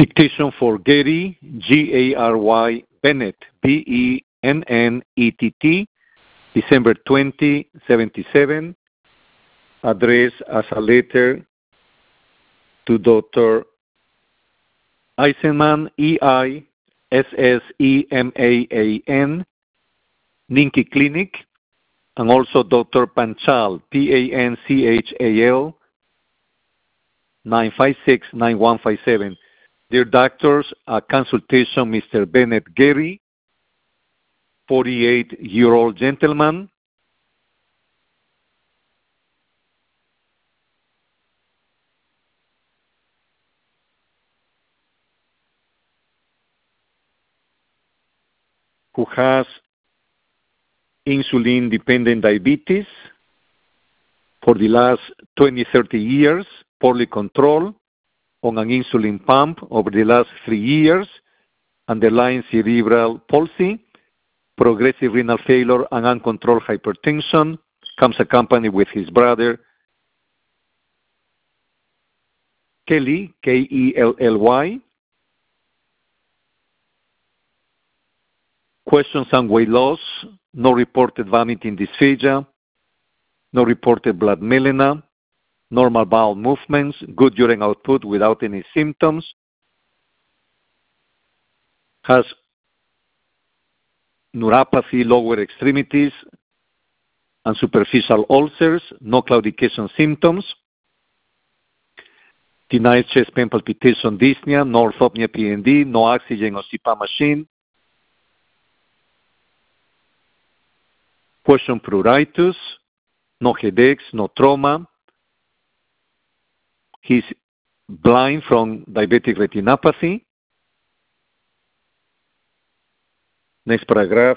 Dictation for Gary, Gary Bennett, Bennett, December 20, 77, addressed as a letter to Dr. Eisenman, Eisseman, Ninki Clinic, and also Dr. Panchal, Panchal, 956-9157. Dear doctors, a consultation, Mr. Bennett Gary, 48-year-old gentleman, who has insulin-dependent diabetes for the last 20-30 years, poorly controlled, on an insulin pump over the last 3 years, underlying cerebral palsy, progressive renal failure, and uncontrolled hypertension, comes accompanied with his brother, Kelly, Kelly. Questions on weight loss, no reported vomiting dysphagia, no reported blood melena, normal bowel movements, good urine output without any symptoms, has neuropathy, lower extremities, and superficial ulcers, no claudication symptoms, denies chest pain, palpitation, dyspnea, no orthopnea, PND, no oxygen or CPAP machine. Question pruritus, no headaches, no trauma. He's blind from diabetic retinopathy. Next paragraph.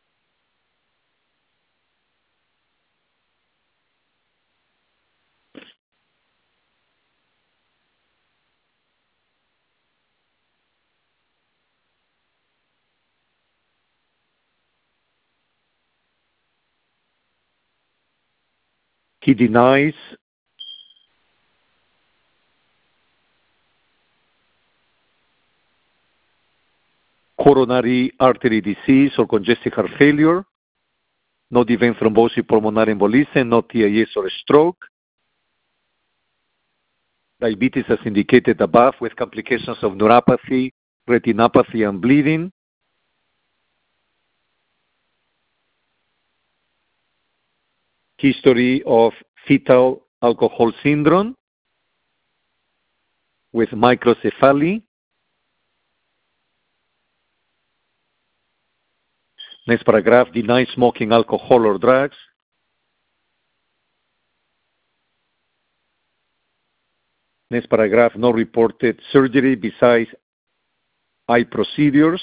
He denies coronary artery disease or congestive heart failure, no deep vein thrombosis, pulmonary embolism, no TIS or stroke. Diabetes as indicated above with complications of neuropathy, retinopathy, and bleeding. History of fetal alcohol syndrome with microcephaly. Next paragraph, denies smoking alcohol or drugs. Next paragraph, no reported surgery besides eye procedures.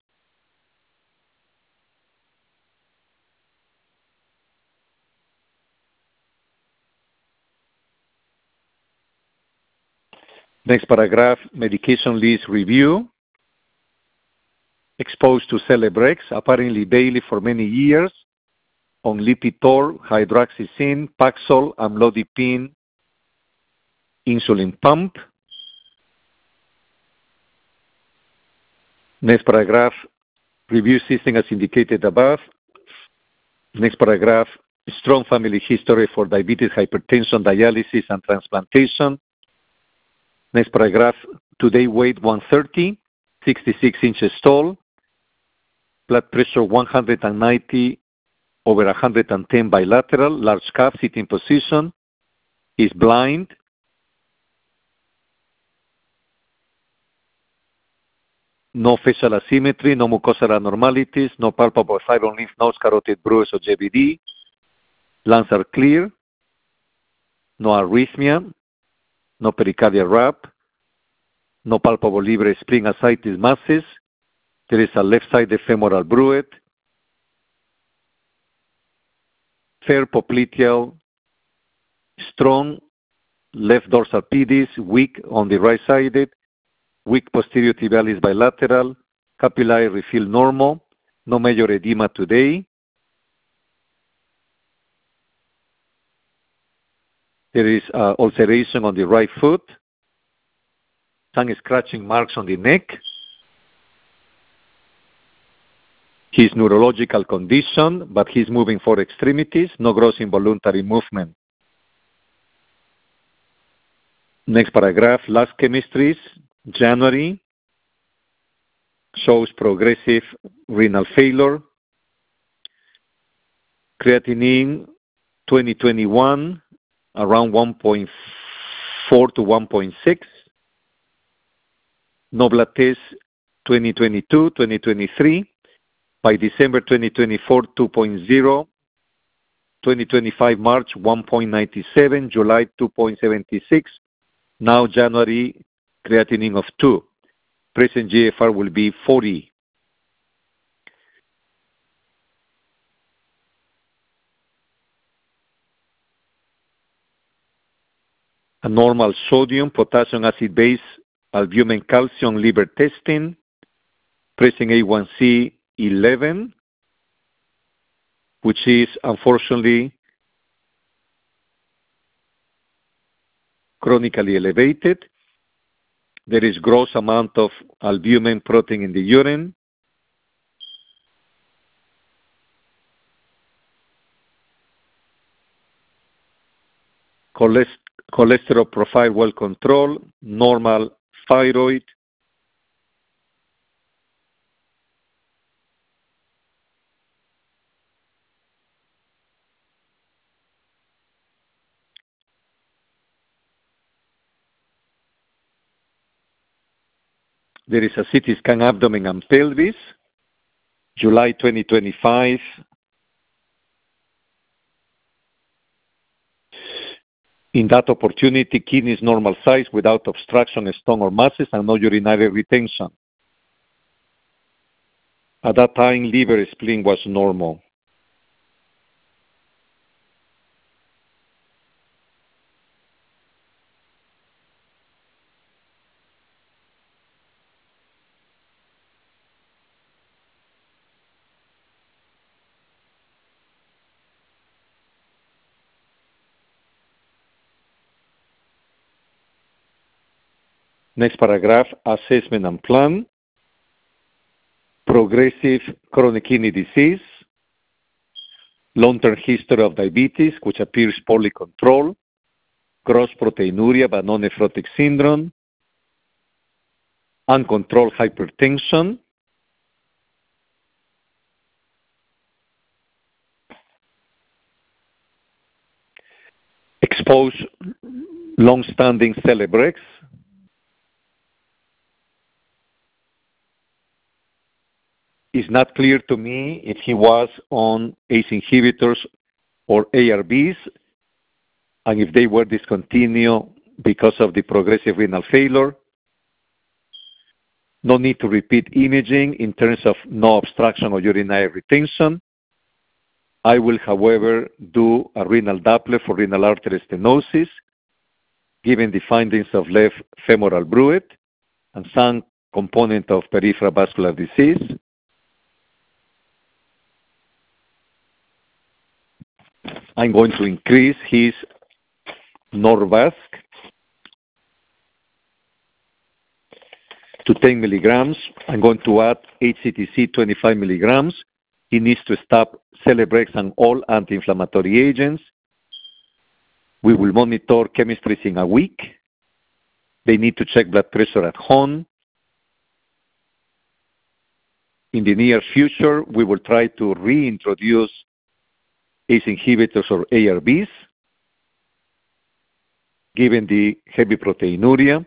Next paragraph, medication list review. Exposed to Celebrex, apparently daily for many years, on Lipitor, hydroxyzine, Paxil, amlodipine, insulin pump. Next paragraph, review system as indicated above. Next paragraph, strong family history for diabetes, hypertension, dialysis, and transplantation. Next paragraph, today weight 130, 66 inches tall, blood pressure 190/110 bilateral, large calf, sitting position, is blind, no facial asymmetry, no mucosal abnormalities, no palpable fibro lymph nodes, carotid bruise, or JVD, lungs are clear, no arrhythmia, no pericardial rap, no palpable liver spleen ascites masses. There is a left-sided femoral bruit, fair popliteal, strong left dorsal pedis, weak on the right-sided, weak posterior tibialis bilateral, capillary refill normal, no major edema today. There is ulceration on the right foot. some scratching marks on the neck. His neurological condition, but he's moving for extremities, no gross involuntary movement. Next paragraph, last chemistries, January, shows progressive renal failure. Creatinine 2021, around 1.4 to 1.6. No blood test 2022, 2023. By December 2024, 2.0. 2025 March, 1.97. July, 2.76. Now January, creatinine of 2. Present GFR will be 40. A normal sodium, potassium acid base, albumin, calcium, liver testing. Present A1C 11, which is unfortunately chronically elevated. There is gross amount of albumin protein in the urine. Cholesterol profile well controlled, normal thyroid. There is a CT scan abdomen and pelvis, July 2025. In that opportunity, kidneys normal size without obstruction, stone or masses, and no urinary retention. At that time, liver spleen was normal. Next paragraph, assessment and plan. Progressive chronic kidney disease. Long-term history of diabetes, which appears poorly controlled. Gross proteinuria, but no nephrotic syndrome. Uncontrolled hypertension. Exposed long-standing Celebrex. It's not clear to me if he was on ACE inhibitors or ARBs, and if they were discontinued because of the progressive renal failure. No need to repeat imaging in terms of no obstruction or urinary retention. I will, however, do a renal Doppler for renal artery stenosis, given the findings of left femoral bruit and some component of peripheral vascular disease. I'm going to increase his Norvasc to 10 milligrams. I'm going to add HCTC 25 milligrams. He needs to stop Celebrex and all anti-inflammatory agents. We will monitor chemistries in a week. They need to check blood pressure at home. In the near future, we will try to reintroduce ACE inhibitors or ARBs, given the heavy proteinuria.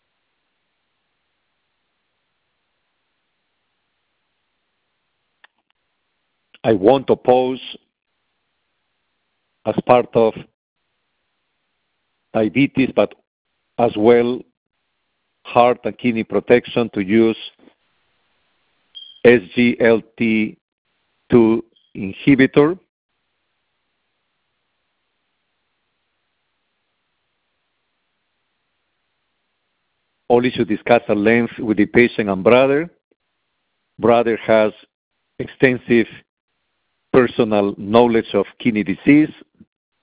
I won't oppose, as part of diabetes, but as well heart and kidney protection, to use SGLT2 inhibitor. Only should discuss at length with the patient and brother. Brother has extensive personal knowledge of kidney disease,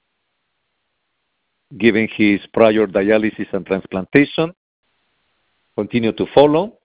given his prior dialysis and transplantation. continue to follow.